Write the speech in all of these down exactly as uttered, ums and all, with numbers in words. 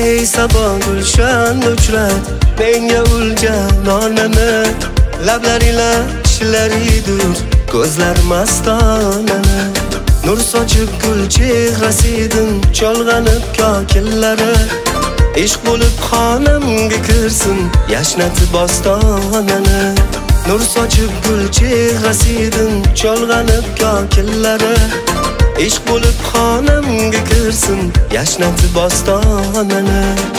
Ey sabah gulshan uchrat menga ulgan onani, lablariga tishlaridur ko'zlar mastonani. Nur sochib gul chehrasidan cholg'anib kokillari, ishq bo'lib xonamga kirsin yashnatib bostonani. Nur sochib gul chehrasidan cholg'anib kokillari, ishq bo'lib xonamga kirsin yashnatib bostonani.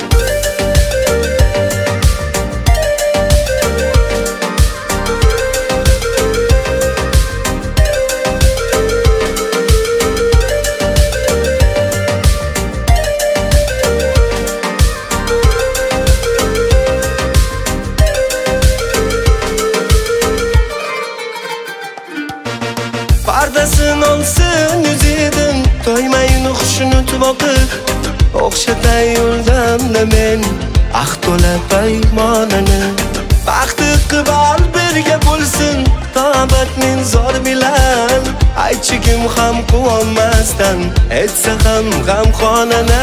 Pardasin olsin yüzidin, to'ymayin hushini boqib, o'xshatay yo'ldamda men ah to'la paymonani. Baxti qibal birga bo'lsin tobatning zor bilan, aytchi kim ham quvonmasdan etsa ham g'amxonana.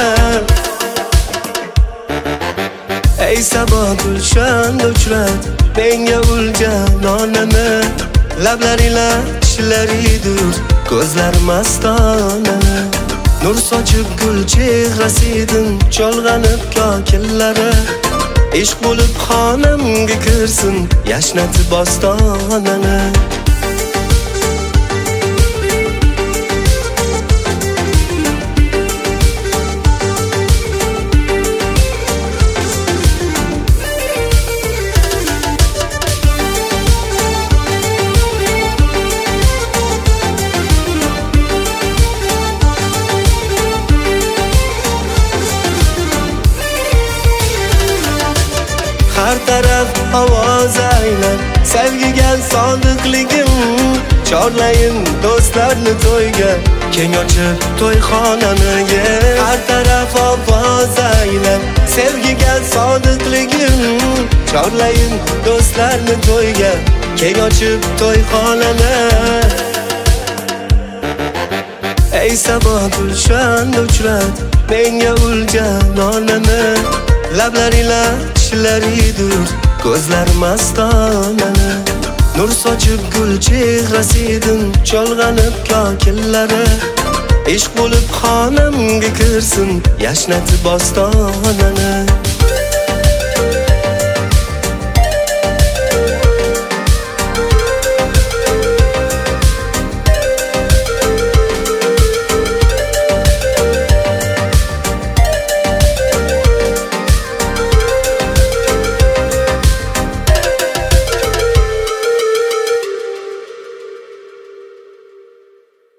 Ey sabah gulshan uchrat menga ulgan onani, lablariga tishlaridur ko'zlar mastonani. Nur sochib gul chehrasidan cholg'anib kokillari, ishq bo'lib xonamga kirsin yashnatib bostonani. Har taraf ovoz aylar sevgiga sodiqligim, chorlayin do'stlarni to'yga keng ochib to'yxonani. Har taraf ovoz aylar sevgiga sodiqligim, chorlayin do'stlarni to'yga keng ochib to'yxonani. Ey sabah gulshan uchrat menga ulgan onani, lablariga tishlaridur ko'zlar mastonani. Nur sochib gul chehrasidan cholg'anib kokillari, ishq bo'lib xonamga kirsin yashnatib bostonani.